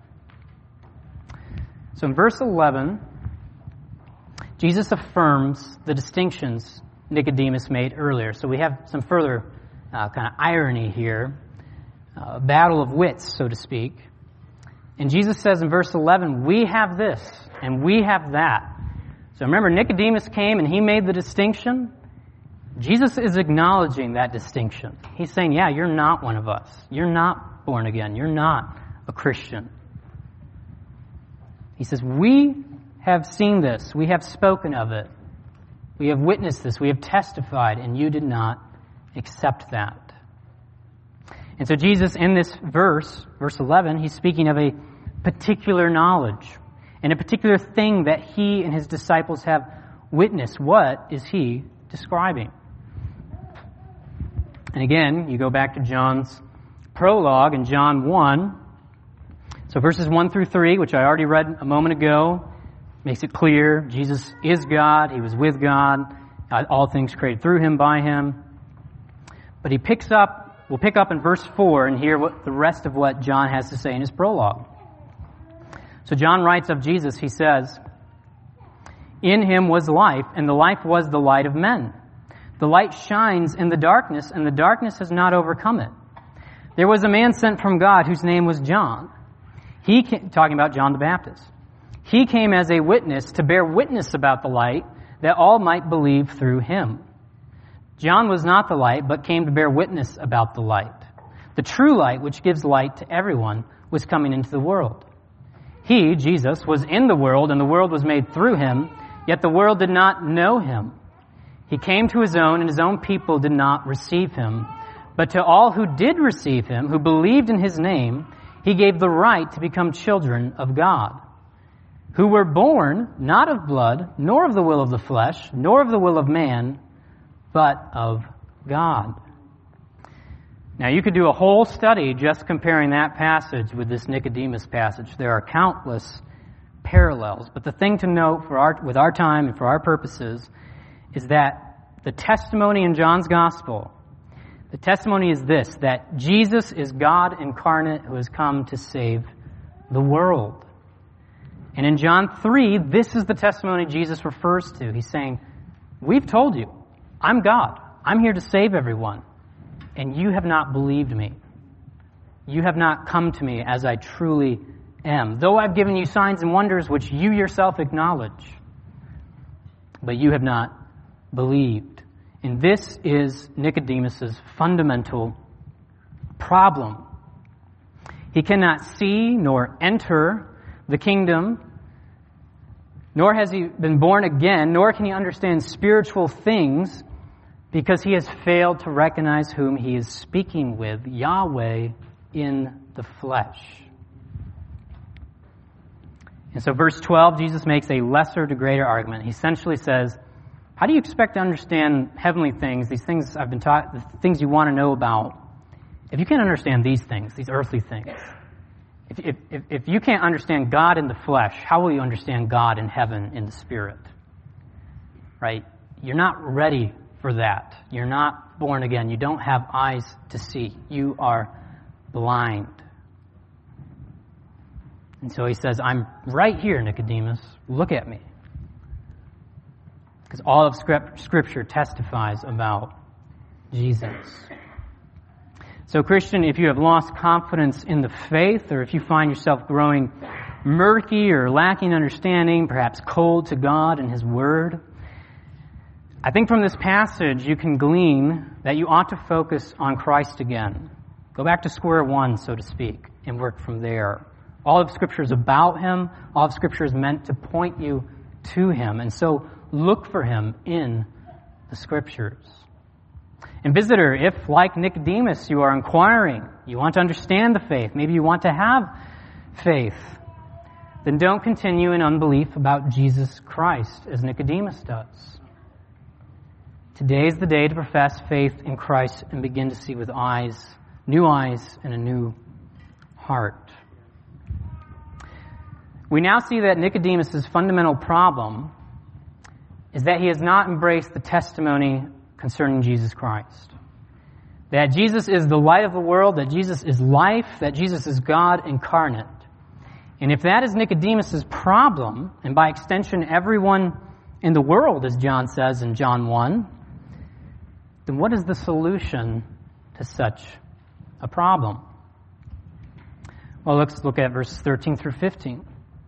So in verse 11, Jesus affirms the distinctions Nicodemus made earlier. So we have some further kind of irony here, a battle of wits, so to speak. And Jesus says in verse 11, we have this and we have that. So remember, Nicodemus came and he made the distinction. Jesus is acknowledging that distinction. He's saying, yeah, you're not one of us. You're not born again. You're not a Christian. He says, we have seen this. We have spoken of it. We have witnessed this. We have testified, and you did not accept that. And so Jesus, in this verse 11, he's speaking of a particular knowledge and a particular thing that he and his disciples have witnessed. What is he describing? And again, you go back to John's prologue in John 1. So verses 1 through 3, which I already read a moment ago, makes it clear Jesus is God. He was with God. All things created through him, by him. But we'll pick up in verse 4 and hear what the rest of what John has to say in his prologue. So John writes of Jesus, he says, in him was life, and the life was the light of men. The light shines in the darkness, and the darkness has not overcome it. There was a man sent from God whose name was John. He came, talking about John the Baptist. He came as a witness to bear witness about the light, that all might believe through him. John was not the light, but came to bear witness about the light. The true light, which gives light to everyone, was coming into the world. He, Jesus, was in the world, and the world was made through him, yet the world did not know him. He came to his own, and his own people did not receive him. But to all who did receive him, who believed in his name, he gave the right to become children of God, who were born not of blood, nor of the will of the flesh, nor of the will of man, but of God. Now, you could do a whole study just comparing that passage with this Nicodemus passage. There are countless parallels. But the thing to note with our time and for our purposes is that the testimony in John's Gospel, the testimony is this, that Jesus is God incarnate who has come to save the world. And in John 3, this is the testimony Jesus refers to. He's saying, we've told you, I'm God. I'm here to save everyone. And you have not believed me. You have not come to me as I truly am. Though I've given you signs and wonders which you yourself acknowledge, but you have not believed. And this is Nicodemus's fundamental problem. He cannot see nor enter the kingdom, nor has he been born again, nor can he understand spiritual things because he has failed to recognize whom he is speaking with, Yahweh in the flesh. And so verse 12, Jesus makes a lesser to greater argument. He essentially says, how do you expect to understand heavenly things, these things I've been taught, the things you want to know about, if you can't understand these things, these earthly things? If you can't understand God in the flesh, how will you understand God in heaven in the spirit? Right? You're not ready for that. You're not born again. You don't have eyes to see. You are blind. And so he says, I'm right here, Nicodemus. Look at me. Because all of Scripture testifies about Jesus. So, Christian, if you have lost confidence in the faith, or if you find yourself growing murky or lacking understanding, perhaps cold to God and His Word, I think from this passage you can glean that you ought to focus on Christ again. Go back to square one, so to speak, and work from there. All of Scripture is about Him. All of Scripture is meant to point you to Him. And so look for Him in the Scriptures. And visitor, if like Nicodemus you are inquiring, you want to understand the faith, maybe you want to have faith, then don't continue in unbelief about Jesus Christ as Nicodemus does. Today is the day to profess faith in Christ and begin to see with new eyes and a new heart. We now see that Nicodemus' fundamental problem is that he has not embraced the testimony concerning Jesus Christ. That Jesus is the light of the world, that Jesus is life, that Jesus is God incarnate. And if that is Nicodemus' problem, and by extension everyone in the world, as John says in John 1, then what is the solution to such a problem? Well, let's look at verses 13 through 15.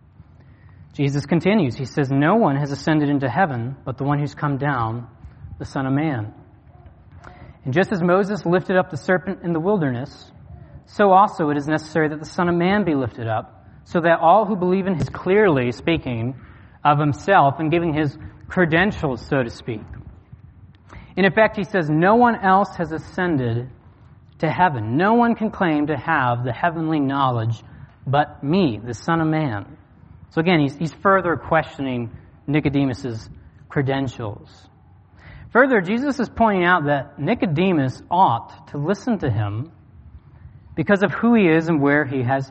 Jesus continues. He says, no one has ascended into heaven but the one who's come down, the Son of Man. And just as Moses lifted up the serpent in the wilderness, so also it is necessary that the Son of Man be lifted up, so that all who believe in His, clearly speaking of Himself and giving His credentials, so to speak. In effect, He says, no one else has ascended to heaven. No one can claim to have the heavenly knowledge but me, the Son of Man. So again, he's further questioning Nicodemus' credentials. Further, Jesus is pointing out that Nicodemus ought to listen to him because of who he is and where he has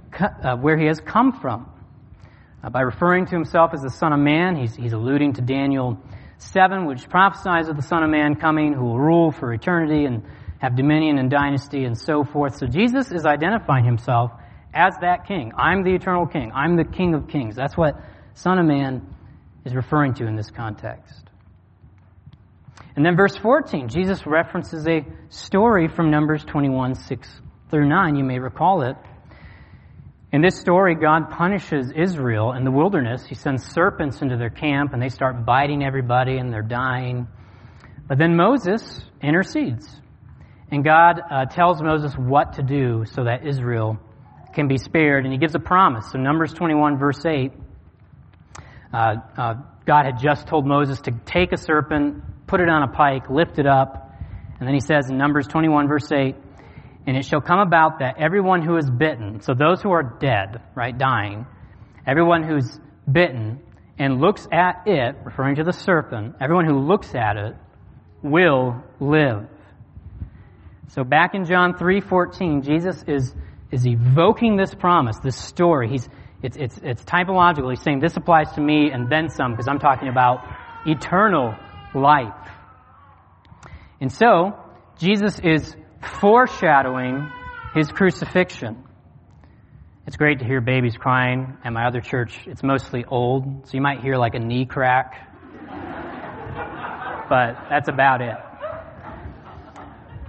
come from. By referring to himself as the Son of Man, he's alluding to Daniel 7, which prophesies of the Son of Man coming, who will rule for eternity and have dominion and dynasty and so forth. So Jesus is identifying himself as that king. I'm the eternal king. I'm the King of Kings. That's what Son of Man is referring to in this context. And then verse 14, Jesus references a story from Numbers 21, 6 through 9. You may recall it. In this story, God punishes Israel in the wilderness. He sends serpents into their camp, and they start biting everybody, and they're dying. But then Moses intercedes, and God tells Moses what to do so that Israel can be spared, and He gives a promise. So Numbers 21, verse 8, God had just told Moses to take a serpent, put it on a pike, lift it up, and then He says in Numbers 21, verse 8, and it shall come about that everyone who is bitten, so those who are dead, right, dying, everyone who's bitten and looks at it, referring to the serpent, everyone who looks at it will live. So back in John 3:14, Jesus is evoking this promise, this story. It's typological. He's saying this applies to me and then some, because I'm talking about eternal life. And so Jesus is foreshadowing His crucifixion. It's great to hear babies crying. At my other church, it's mostly old, so you might hear like a knee crack. But that's about it.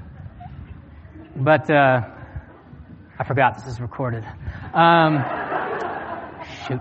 But I forgot this is recorded. shoot.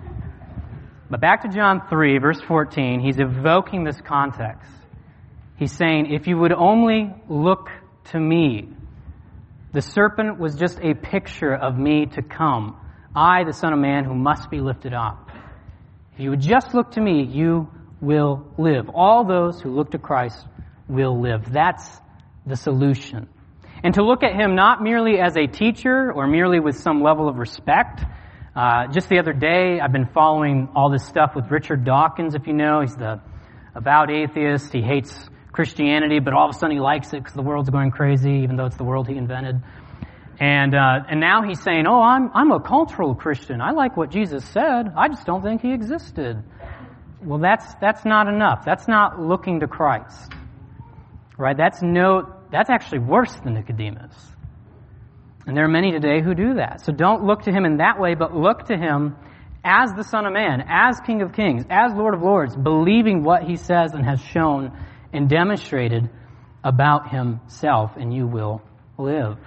But back to John 3, verse 14, he's evoking this context. He's saying, if you would only look to me, the serpent was just a picture of me to come. I, the Son of Man, who must be lifted up. If you would just look to me, you will live. All those who look to Christ will live. That's the solution. And to look at him not merely as a teacher or merely with some level of respect. Just the other day, I've been following all this stuff with Richard Dawkins, if you know. He's the avowed atheist. He hates Christianity, but all of a sudden he likes it because the world's going crazy, even though it's the world he invented. And now he's saying, oh, I'm a cultural Christian. I like what Jesus said. I just don't think he existed. Well, that's not enough. That's not looking to Christ. Right? That's actually worse than Nicodemus. And there are many today who do that. So don't look to him in that way, but look to him as the Son of Man, as King of Kings, as Lord of Lords, believing what he says and has shown and demonstrated about himself, and you will live.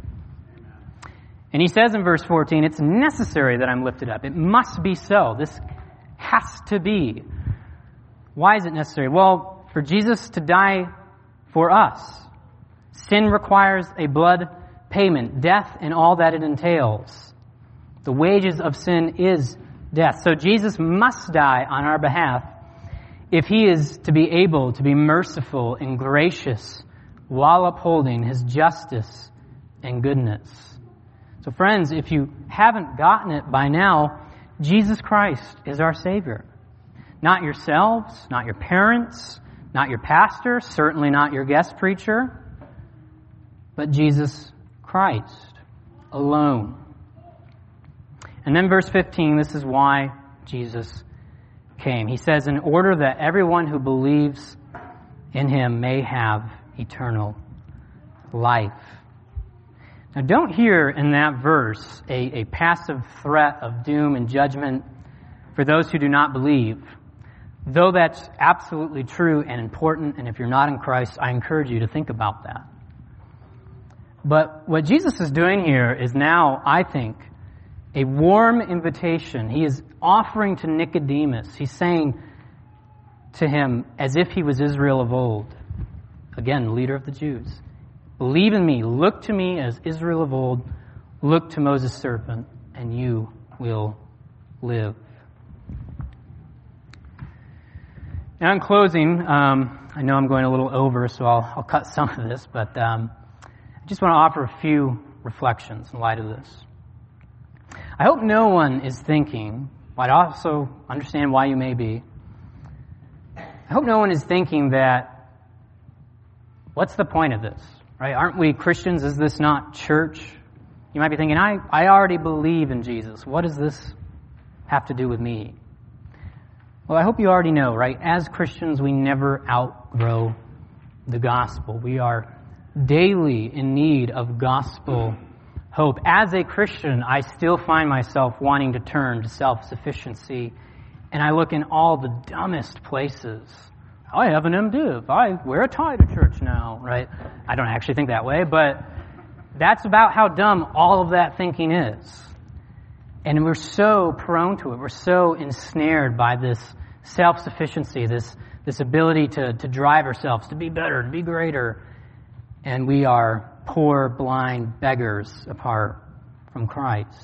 And he says in verse 14, it's necessary that I'm lifted up. It must be so. This has to be. Why is it necessary? Well, for Jesus to die for us. Sin requires a blood payment, death and all that it entails. The wages of sin is death. So Jesus must die on our behalf if he is to be able to be merciful and gracious while upholding his justice and goodness. So friends, if you haven't gotten it by now, Jesus Christ is our Savior. Not yourselves, not your parents, not your pastor, certainly not your guest preacher, but Jesus Christ alone. And then verse 15, this is why Jesus came. He says, in order that everyone who believes in him may have eternal life. Now don't hear in that verse a passive threat of doom and judgment for those who do not believe. Though that's absolutely true and important, and if you're not in Christ, I encourage you to think about that. But what Jesus is doing here is now, I think, a warm invitation. He is offering to Nicodemus. He's saying to him as if he was Israel of old. Again, the leader of the Jews. Believe in me. Look to me as Israel of old. Look to Moses' serpent, and you will live. Now, in closing, I know I'm going a little over, so I'll cut some of this, but I just want to offer a few reflections in light of this. I hope no one is thinking, but I also understand why you may be. I hope no one is thinking that, what's the point of this? Right? Aren't we Christians? Is this not church? You might be thinking, I already believe in Jesus. What does this have to do with me? Well, I hope you already know, right? As Christians, we never outgrow the gospel. We are daily in need of gospel hope. As a Christian, I still find myself wanting to turn to self-sufficiency, and I look in all the dumbest places. I have an MDiv. I wear a tie to church now, right? I don't actually think that way, but that's about how dumb all of that thinking is. And we're so prone to it. We're so ensnared by this self-sufficiency, this ability to drive ourselves, to be better, to be greater. And we are poor, blind beggars apart from Christ.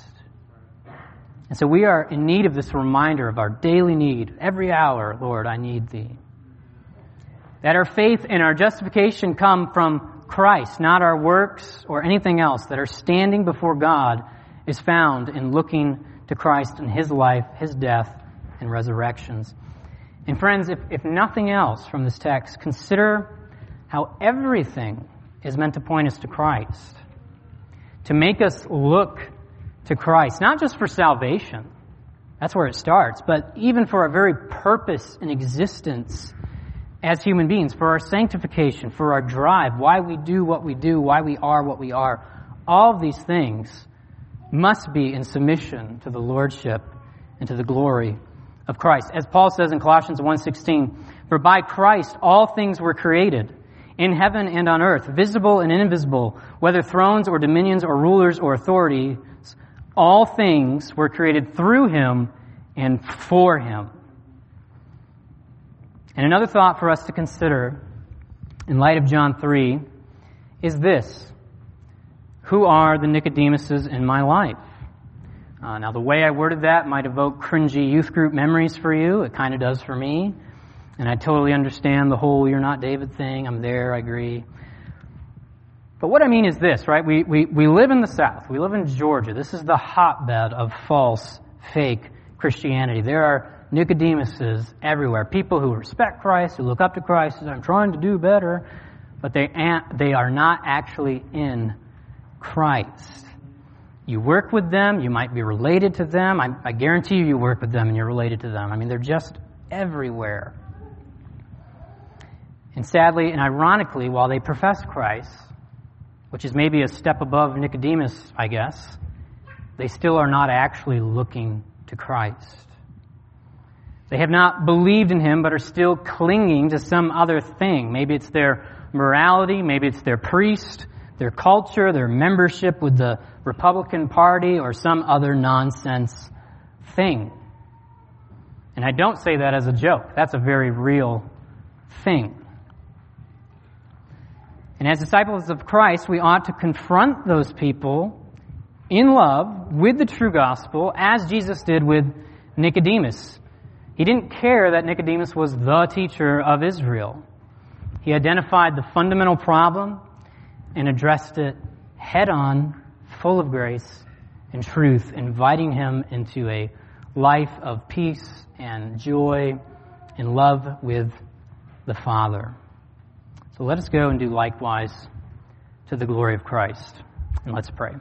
And so we are in need of this reminder of our daily need. Every hour, Lord, I need thee. That our faith and our justification come from Christ, not our works or anything else. That our standing before God is found in looking to Christ and his life, his death, and resurrections. And friends, if nothing else from this text, consider how everything is meant to point us to Christ. To make us look to Christ, not just for salvation. That's where it starts. But even for our very purpose and existence as human beings, for our sanctification, for our drive, why we do what we do, why we are what we are. All of these things must be in submission to the lordship and to the glory of Christ. As Paul says in Colossians 1:16, for by Christ all things were created, in heaven and on earth, visible and invisible, whether thrones or dominions or rulers or authorities, All things were created through him and for him. And another thought for us to consider in light of John 3 is this. Who are the Nicodemuses in my life? Now, the way I worded that might evoke cringy youth group memories for you. It kind of does for me. And I totally understand the whole "you're not David" thing. I'm there, I agree. But what I mean is this, right? We live in the South. We live in Georgia. This is the hotbed of false, fake Christianity. There are Nicodemuses everywhere. People who respect Christ, who look up to Christ, and I'm trying to do better. But they are not actually in Christ. You work with them, you might be related to them. I guarantee you work with them and you're related to them. I mean, they're just everywhere. And sadly and ironically, while they profess Christ, which is maybe a step above Nicodemus, I guess, they still are not actually looking to Christ. They have not believed in him, but are still clinging to some other thing. Maybe it's their morality, maybe it's their priest, their culture, their membership with the Republican Party, or some other nonsense thing. And I don't say that as a joke. That's a very real thing. And as disciples of Christ, we ought to confront those people in love with the true gospel, as Jesus did with Nicodemus. He didn't care that Nicodemus was the teacher of Israel. He identified the fundamental problem and addressed it head on, full of grace and truth, inviting him into a life of peace and joy and love with the Father. So let us go and do likewise to the glory of Christ. And let's pray.